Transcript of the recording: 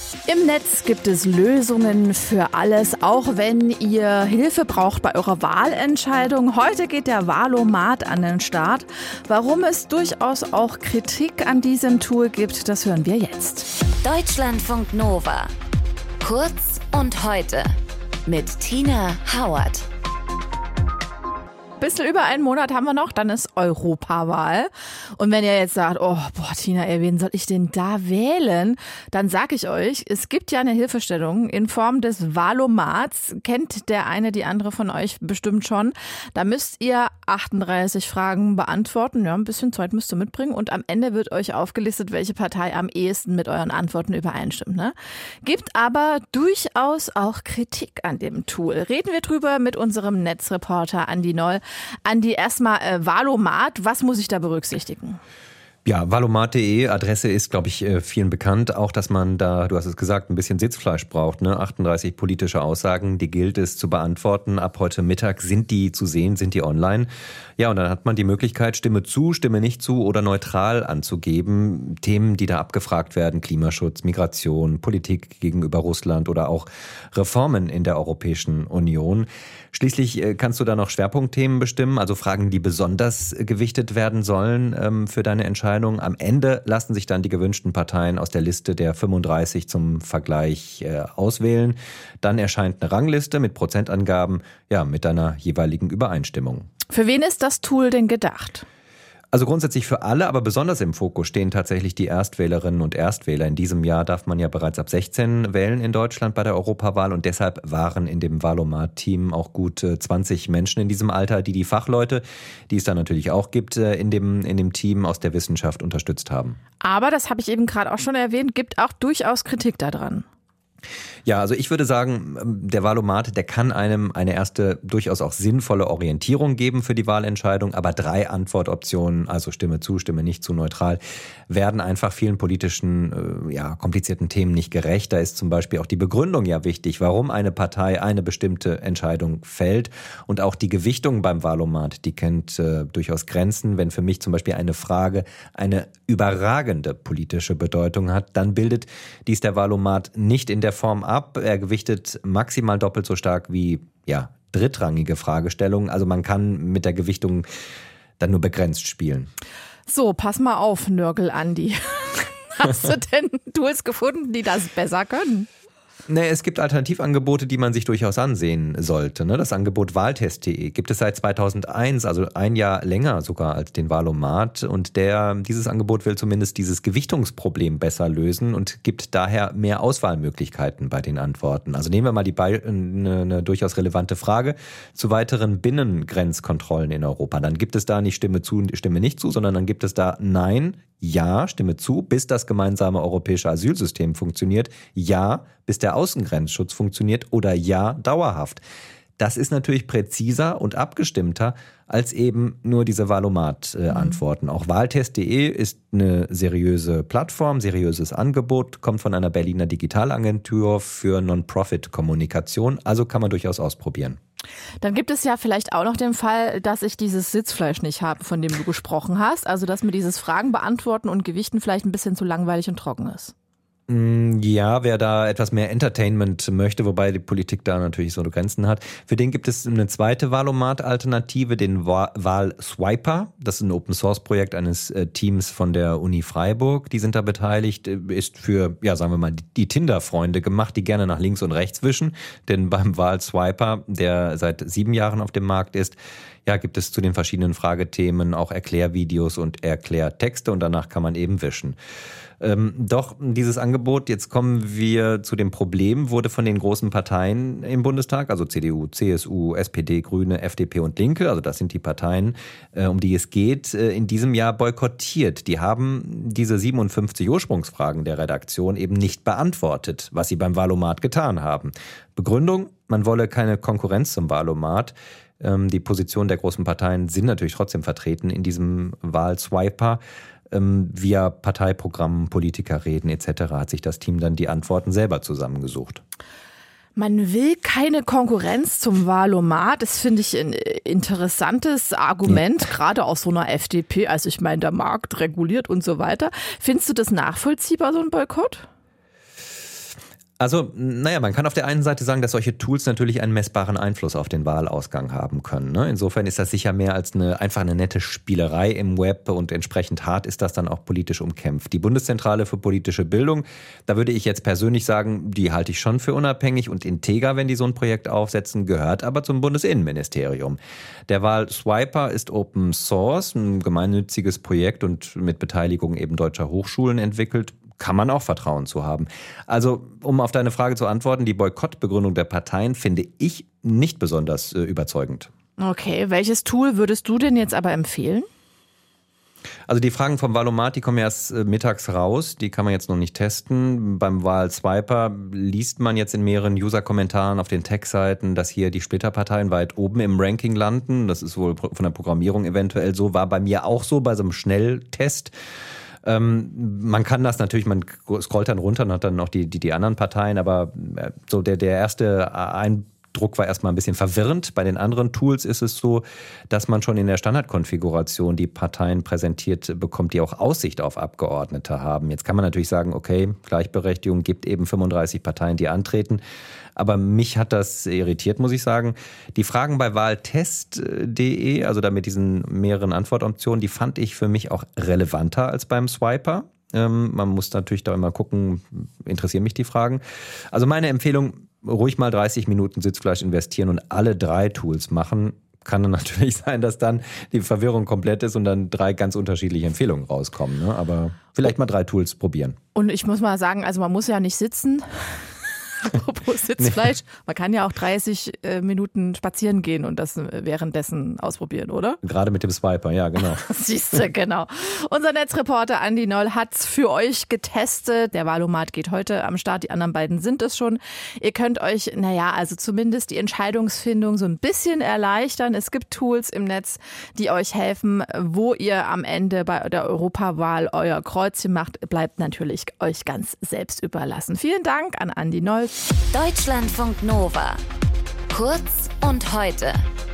Im Netz gibt es Lösungen für alles, auch wenn ihr Hilfe braucht bei eurer Wahlentscheidung. Heute geht der Wahlomat an den Start. Warum es durchaus auch Kritik an diesem Tool gibt, das hören wir jetzt. Deutschlandfunk Nova. Kurz und heute mit Tina Hauert. Bisschen über einen Monat haben wir noch, dann ist Europawahl. Und wenn ihr jetzt sagt, oh, boah, Tina, wen soll ich denn da wählen? Dann sage ich euch, es gibt ja eine Hilfestellung in Form des Wahlomats. Kennt der eine, die andere von euch bestimmt schon. Da müsst ihr 38 Fragen beantworten. Ja, ein bisschen Zeit müsst ihr mitbringen. Und am Ende wird euch aufgelistet, welche Partei am ehesten mit euren Antworten übereinstimmt. Ne? Gibt aber durchaus auch Kritik an dem Tool. Reden wir drüber mit unserem Netzreporter Andi Noll. Andi, erstmal Wahlomat, was muss ich da berücksichtigen? Ja, wahlomat.de, Adresse ist, glaube ich, vielen bekannt. Auch, dass man da, du hast es gesagt, ein bisschen Sitzfleisch braucht. Ne? 38 politische Aussagen, die gilt es zu beantworten. Ab heute Mittag sind die zu sehen, sind die online. Ja, und dann hat man die Möglichkeit, Stimme zu, Stimme nicht zu oder neutral anzugeben. Themen, die da abgefragt werden, Klimaschutz, Migration, Politik gegenüber Russland oder auch Reformen in der Europäischen Union. Schließlich kannst du da noch Schwerpunktthemen bestimmen, also Fragen, die besonders gewichtet werden sollen für deine Entscheidung. Am Ende lassen sich dann die gewünschten Parteien aus der Liste der 35 zum Vergleich auswählen. Dann erscheint eine Rangliste mit Prozentangaben, ja, mit deiner jeweiligen Übereinstimmung. Für wen ist das Tool denn gedacht? Also grundsätzlich für alle, aber besonders im Fokus stehen tatsächlich die Erstwählerinnen und Erstwähler. In diesem Jahr darf man ja bereits ab 16 wählen in Deutschland bei der Europawahl und deshalb waren in dem Wahlomat-Team auch gut 20 Menschen in diesem Alter, die Fachleute, die es da natürlich auch gibt, in dem Team aus der Wissenschaft unterstützt haben. Aber, das habe ich eben gerade auch schon erwähnt, gibt auch durchaus Kritik daran. Ja, also ich würde sagen, der Wahlomat, der kann einem eine erste durchaus auch sinnvolle Orientierung geben für die Wahlentscheidung, aber 3 Antwortoptionen, also Stimme zu, Stimme nicht zu, neutral, werden einfach vielen politischen, komplizierten Themen nicht gerecht. Da ist zum Beispiel auch die Begründung ja wichtig, warum eine Partei eine bestimmte Entscheidung fällt und auch die Gewichtung beim Wahlomat, die kennt durchaus Grenzen. Wenn für mich zum Beispiel eine Frage eine überragende politische Bedeutung hat, dann bildet dies der Wahlomat nicht in der Form ab. Er gewichtet maximal doppelt so stark wie drittrangige Fragestellungen. Also man kann mit der Gewichtung dann nur begrenzt spielen. So, pass mal auf, Nörgel Andi. Hast du denn Tools gefunden, die das besser können? Nee, es gibt Alternativangebote, die man sich durchaus ansehen sollte. Das Angebot Wahltest.de gibt es seit 2001, also ein Jahr länger sogar als den Wahlomat. Und dieses Angebot will zumindest dieses Gewichtungsproblem besser lösen und gibt daher mehr Auswahlmöglichkeiten bei den Antworten. Also nehmen wir mal eine durchaus relevante Frage zu weiteren Binnengrenzkontrollen in Europa. Dann gibt es da nicht Stimme zu, Stimme nicht zu, sondern dann gibt es da Nein, Ja, Stimme zu, bis das gemeinsame europäische Asylsystem funktioniert. Ja, bis der Außengrenzschutz funktioniert oder ja, dauerhaft. Das ist natürlich präziser und abgestimmter als eben nur diese Wahlomat-Antworten. Auch Wahltest.de ist eine seriöse Plattform, seriöses Angebot, kommt von einer Berliner Digitalagentur für Non-Profit-Kommunikation, also kann man durchaus ausprobieren. Dann gibt es ja vielleicht auch noch den Fall, dass ich dieses Sitzfleisch nicht habe, von dem du gesprochen hast. Also, dass mir dieses Fragen beantworten und Gewichten vielleicht ein bisschen zu langweilig und trocken ist. Ja, wer da etwas mehr Entertainment möchte, wobei die Politik da natürlich so Grenzen hat, für den gibt es eine zweite Wahlomat-Alternative, den Wahlswiper. Das ist ein Open-Source-Projekt eines Teams von der Uni Freiburg. Die sind da beteiligt, ist für, sagen wir mal, die Tinder-Freunde gemacht, die gerne nach links und rechts wischen. Denn beim Wahlswiper, der seit 7 Jahren auf dem Markt ist, gibt es zu den verschiedenen Fragethemen auch Erklärvideos und Erklärtexte und danach kann man eben wischen. Doch dieses Angebot, jetzt kommen wir zu dem Problem, wurde von den großen Parteien im Bundestag, also CDU, CSU, SPD, Grüne, FDP und Linke, also das sind die Parteien, um die es geht, in diesem Jahr boykottiert. Die haben diese 57 Ursprungsfragen der Redaktion eben nicht beantwortet, was sie beim Wahlomat getan haben. Begründung, man wolle keine Konkurrenz zum Wahlomat. Die Positionen der großen Parteien sind natürlich trotzdem vertreten in diesem Wahlswiper. Via Parteiprogrammen, Politikerreden etc. hat sich das Team dann die Antworten selber zusammengesucht. Man will keine Konkurrenz zum Wahlomat. Das finde ich ein interessantes Argument, gerade aus so einer FDP. Also ich meine, der Markt reguliert und so weiter. Findest du das nachvollziehbar, so ein Boykott? Also, man kann auf der einen Seite sagen, dass solche Tools natürlich einen messbaren Einfluss auf den Wahlausgang haben können. Ne? Insofern ist das sicher mehr als einfach eine nette Spielerei im Web und entsprechend hart ist das dann auch politisch umkämpft. Die Bundeszentrale für politische Bildung, da würde ich jetzt persönlich sagen, die halte ich schon für unabhängig und integer, wenn die so ein Projekt aufsetzen, gehört aber zum Bundesinnenministerium. Der Wahl-Swiper ist Open Source, ein gemeinnütziges Projekt und mit Beteiligung eben deutscher Hochschulen entwickelt. Kann man auch Vertrauen zu haben. Also, um auf deine Frage zu antworten, die Boykottbegründung der Parteien finde ich nicht besonders überzeugend. Okay, welches Tool würdest du denn jetzt aber empfehlen? Also die Fragen vom Wahlomat, die kommen erst mittags raus, die kann man jetzt noch nicht testen. Beim Wahl-Swiper liest man jetzt in mehreren User-Kommentaren auf den Tech-Seiten, dass hier die Splitterparteien weit oben im Ranking landen. Das ist wohl von der Programmierung eventuell so, war bei mir auch so bei so einem Schnelltest. Man kann das natürlich, man scrollt dann runter und hat dann noch die anderen Parteien, aber so der erste Eindruck war erstmal ein bisschen verwirrend. Bei den anderen Tools ist es so, dass man schon in der Standardkonfiguration die Parteien präsentiert bekommt, die auch Aussicht auf Abgeordnete haben. Jetzt kann man natürlich sagen, okay, Gleichberechtigung gibt eben 35 Parteien, die antreten. Aber mich hat das irritiert, muss ich sagen. Die Fragen bei wahltest.de, also da mit diesen mehreren Antwortoptionen, die fand ich für mich auch relevanter als beim Swiper. Man muss natürlich da immer gucken, interessieren mich die Fragen. Also meine Empfehlung, ruhig mal 30 Minuten Sitzfleisch investieren und alle 3 Tools machen. Kann dann natürlich sein, dass dann die Verwirrung komplett ist und dann 3 ganz unterschiedliche Empfehlungen rauskommen. Ne? Aber vielleicht mal 3 Tools probieren. Und ich muss mal sagen, also man muss ja nicht sitzen. Apropos Sitzfleisch, man kann ja auch 30 Minuten spazieren gehen und das währenddessen ausprobieren, oder? Gerade mit dem Swiper, ja, genau. Siehst du, genau. Unser Netzreporter Andi Noll hat's für euch getestet. Der Wahlomat geht heute am Start, die anderen beiden sind es schon. Ihr könnt euch, also zumindest die Entscheidungsfindung so ein bisschen erleichtern. Es gibt Tools im Netz, die euch helfen, wo ihr am Ende bei der Europawahl euer Kreuzchen macht, bleibt natürlich euch ganz selbst überlassen. Vielen Dank an Andi Noll. Deutschlandfunk Nova. Kurz und heute.